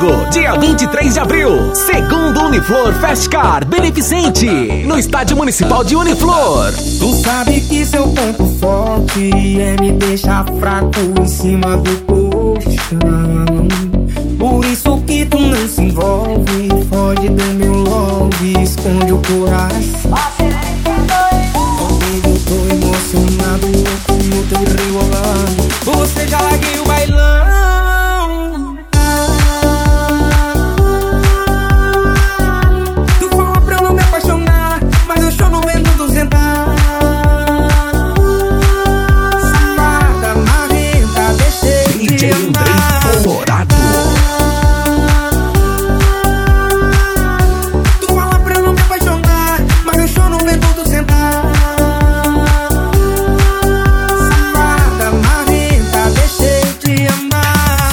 domingo, dia 23 de abril, segundo Uniflor Festcar Beneficente, no Estádio Municipal de Uniflor. Tu sabe que seu ponto forte é me deixar fraco em cima do colchão. Por isso que tu não se envolve, foge do meu love, esconde o coração. Ontem eu tô emocionado, louco no teu rebolando. Você já larguei o bailão. Tu fala pra eu não me apaixonar, mas eu choro vendo tu sentar. Safada, marrenta, deixei de amar. Colorado. Tu fala pra eu não me apaixonar, mas eu choro vendo tu sentar. Safada, marrenta, deixei de amar.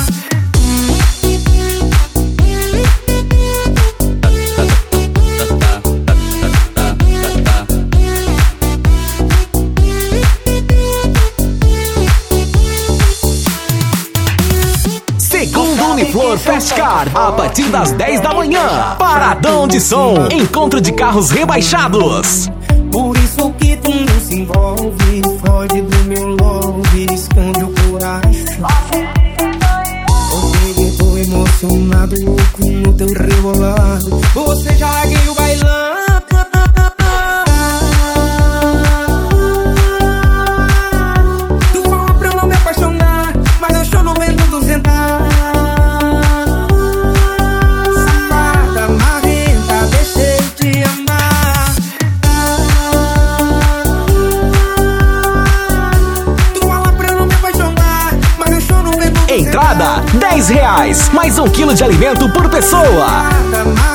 Segundo Uniflor Festcar, a partir das 10 da manhã. Paradão de som, encontro de carros rebaixados. Por isso que tu não se envolve, foge do meu love, esconde o coração. Ontem eu tô emocionado, louco no teu rebolado. Você já larguei o bailão. Tu fala pra eu não me apaixonar, mas eu choro vendo tu sentar. Safada, marrenta, deixei de amar. Tu fala pra eu não me apaixonar, mas eu choro vendo tu sentar. Entrada, R$10, mais 1 quilo de alimento por pessoa. Safada,